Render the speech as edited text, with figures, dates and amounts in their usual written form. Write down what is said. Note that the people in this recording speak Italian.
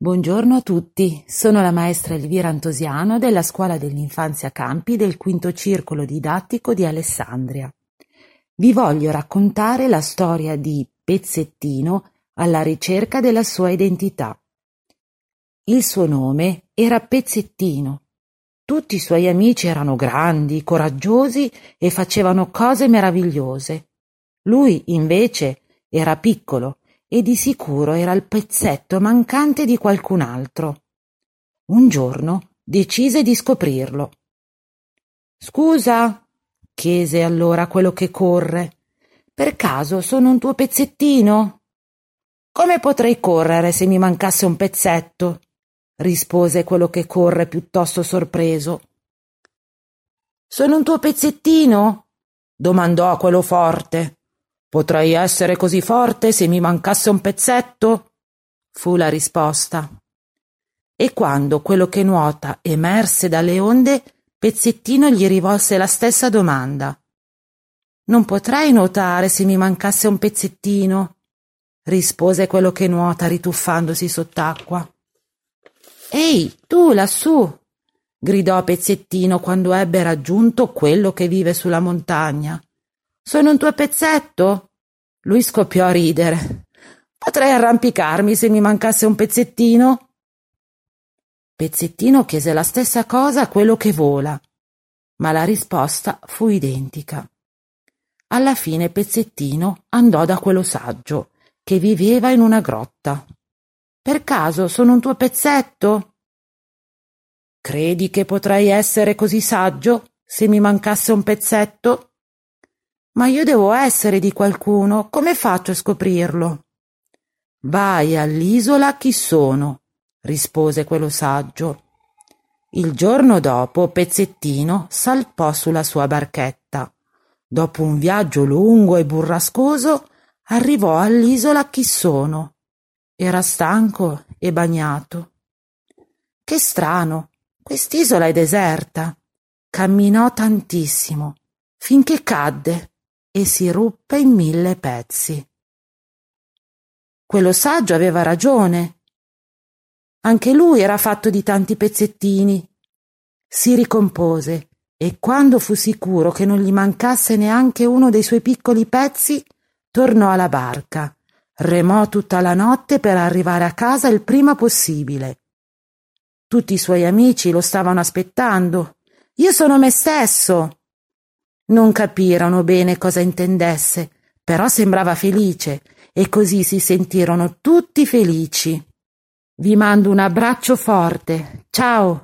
Buongiorno a tutti, sono la maestra Elvira Antosiano della Scuola dell'Infanzia Campi del Quinto Circolo Didattico di Alessandria. Vi voglio raccontare la storia di Pezzettino alla ricerca della sua identità. Il suo nome era Pezzettino. Tutti i suoi amici erano grandi, coraggiosi e facevano cose meravigliose. Lui, invece, era piccolo e di sicuro era il pezzetto mancante di qualcun altro. Un giorno decise di scoprirlo. «Scusa», chiese allora quello che corre, «per caso sono un tuo pezzettino?» «Come potrei correre se mi mancasse un pezzetto?» rispose quello che corre piuttosto sorpreso. «Sono un tuo pezzettino?» domandò quello forte. «Potrei essere così forte se mi mancasse un pezzetto?» fu la risposta. E quando quello che nuota emerse dalle onde, Pezzettino gli rivolse la stessa domanda. «Non potrei nuotare se mi mancasse un pezzettino?» rispose quello che nuota rituffandosi sott'acqua. «Ehi, tu lassù!» gridò Pezzettino quando ebbe raggiunto quello che vive sulla montagna. «Sono un tuo pezzetto?» Lui scoppiò a ridere. «Potrei arrampicarmi se mi mancasse un pezzettino?» Pezzettino chiese la stessa cosa a quello che vola, ma la risposta fu identica. Alla fine Pezzettino andò da quello saggio, che viveva in una grotta. «Per caso sono un tuo pezzetto?» «Credi che potrei essere così saggio se mi mancasse un pezzetto?» «Ma io devo essere di qualcuno, come faccio a scoprirlo?» «Vai all'isola Chi sono», rispose quello saggio. Il giorno dopo Pezzettino salpò sulla sua barchetta. Dopo un viaggio lungo e burrascoso arrivò all'isola Chi sono. Era stanco e bagnato. «Che strano, quest'isola è deserta». Camminò tantissimo, finché cadde e si ruppe in 1000 pezzi. Quello saggio aveva ragione. Anche lui era fatto di tanti pezzettini. Si ricompose e quando fu sicuro che non gli mancasse neanche uno dei suoi piccoli pezzi, tornò alla barca, remò tutta la notte per arrivare a casa il prima possibile. Tutti i suoi amici lo stavano aspettando. «Io sono me stesso!» Non capirono bene cosa intendesse, però sembrava felice e così si sentirono tutti felici. Vi mando un abbraccio forte. Ciao!